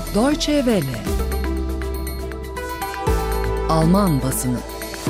Deutsche Welle. Alman basını.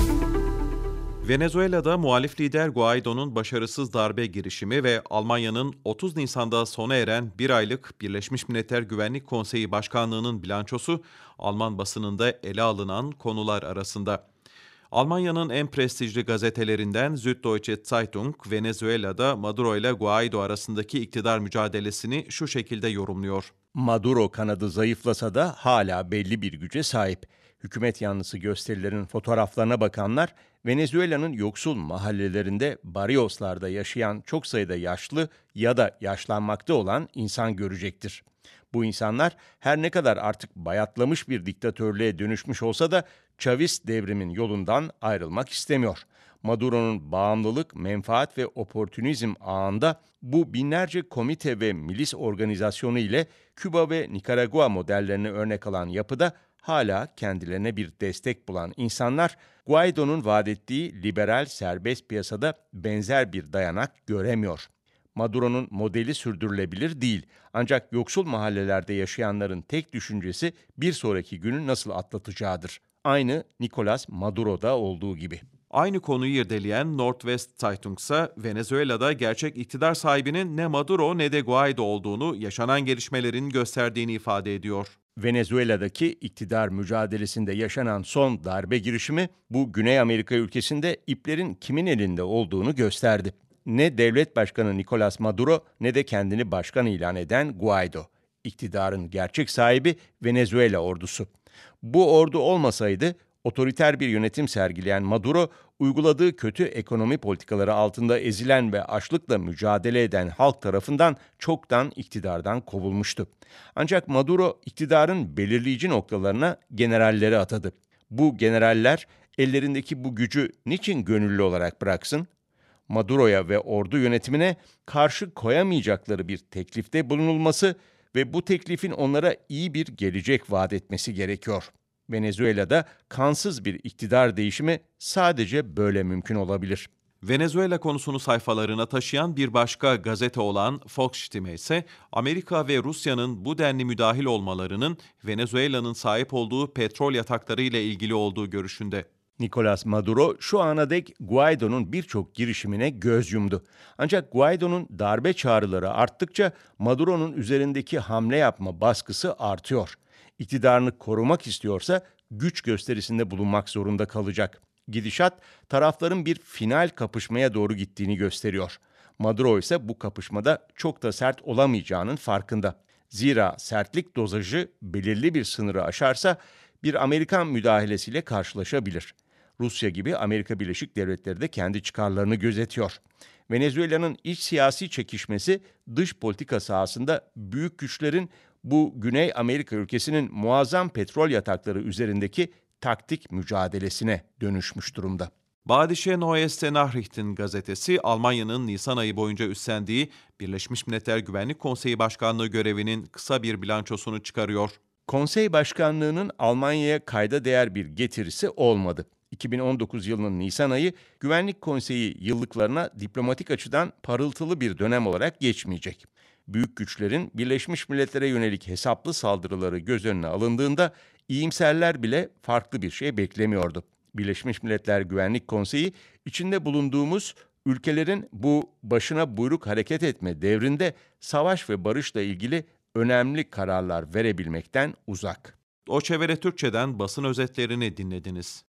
Venezuela'da muhalif lider Guaido'nun başarısız darbe girişimi ve Almanya'nın 30 Nisan'da sona eren bir aylık Birleşmiş Milletler Güvenlik Konseyi Başkanlığı'nın bilançosu Alman basınında ele alınan konular arasında. Almanya'nın en prestijli gazetelerinden Süddeutsche Zeitung, Venezuela'da Maduro ile Guaido arasındaki iktidar mücadelesini şu şekilde yorumluyor. Maduro kanadı zayıflasa da hala belli bir güce sahip. Hükümet yanlısı gösterilerin fotoğraflarına bakanlar, Venezuela'nın yoksul mahallelerinde barrioslarda yaşayan çok sayıda yaşlı ya da yaşlanmakta olan insan görecektir. Bu insanlar her ne kadar artık bayatlamış bir diktatörlüğe dönüşmüş olsa da Chavist devrimin yolundan ayrılmak istemiyor. Maduro'nun bağımlılık, menfaat ve oportunizm ağında bu binlerce komite ve milis organizasyonu ile Küba ve Nikaragua modellerini örnek alan yapıda hala kendilerine bir destek bulan insanlar, Guaido'nun vaat ettiği liberal serbest piyasada benzer bir dayanak göremiyor. Maduro'nun modeli sürdürülebilir değil. Ancak yoksul mahallelerde yaşayanların tek düşüncesi bir sonraki günü nasıl atlatacağıdır. Aynı Nicolas Maduro'da olduğu gibi. Aynı konuyu irdeleyen Northwest Zeitung ise Venezuela'da gerçek iktidar sahibinin ne Maduro ne de Guaido olduğunu yaşanan gelişmelerin gösterdiğini ifade ediyor. Venezuela'daki iktidar mücadelesinde yaşanan son darbe girişimi bu Güney Amerika ülkesinde iplerin kimin elinde olduğunu gösterdi. Ne devlet başkanı Nicolas Maduro ne de kendini başkan ilan eden Guaido. İktidarın gerçek sahibi Venezuela ordusu. Bu ordu olmasaydı otoriter bir yönetim sergileyen Maduro, uyguladığı kötü ekonomi politikaları altında ezilen ve açlıkla mücadele eden halk tarafından çoktan iktidardan kovulmuştu. Ancak Maduro iktidarın belirleyici noktalarına generalleri atadı. Bu generaller ellerindeki bu gücü niçin gönüllü olarak bıraksın? Maduro'ya ve ordu yönetimine karşı koyamayacakları bir teklifte bulunulması ve bu teklifin onlara iyi bir gelecek vaat etmesi gerekiyor. Venezuela'da kansız bir iktidar değişimi sadece böyle mümkün olabilir. Venezuela konusunu sayfalarına taşıyan bir başka gazete olan Volksstimme ise Amerika ve Rusya'nın bu denli müdahil olmalarının Venezuela'nın sahip olduğu petrol yatakları ile ilgili olduğu görüşünde. Nicolas Maduro şu ana dek Guaido'nun birçok girişimine göz yumdu. Ancak Guaido'nun darbe çağrıları arttıkça Maduro'nun üzerindeki hamle yapma baskısı artıyor. İktidarını korumak istiyorsa güç gösterisinde bulunmak zorunda kalacak. Gidişat tarafların bir final kapışmaya doğru gittiğini gösteriyor. Maduro ise bu kapışmada çok da sert olamayacağının farkında. Zira sertlik dozajı belirli bir sınırı aşarsa bir Amerikan müdahalesiyle karşılaşabilir. Rusya gibi Amerika Birleşik Devletleri de kendi çıkarlarını gözetiyor. Venezuela'nın iç siyasi çekişmesi dış politika sahasında büyük güçlerin bu Güney Amerika ülkesinin muazzam petrol yatakları üzerindeki taktik mücadelesine dönüşmüş durumda. Badische Neueste Nachrichten gazetesi Almanya'nın Nisan ayı boyunca üstlendiği Birleşmiş Milletler Güvenlik Konseyi Başkanlığı görevinin kısa bir bilançosunu çıkarıyor. Konsey başkanlığının Almanya'ya kayda değer bir getirisi olmadı. 2019 yılının Nisan ayı Güvenlik Konseyi yıllıklarına diplomatik açıdan parıltılı bir dönem olarak geçmeyecek. Büyük güçlerin Birleşmiş Milletler'e yönelik hesaplı saldırıları göz önüne alındığında iyimserler bile farklı bir şey beklemiyordu. Birleşmiş Milletler Güvenlik Konseyi içinde bulunduğumuz ülkelerin bu başına buyruk hareket etme devrinde savaş ve barışla ilgili önemli kararlar verebilmekten uzak. Deutsche Welle Türkçe'den basın özetlerini dinlediniz.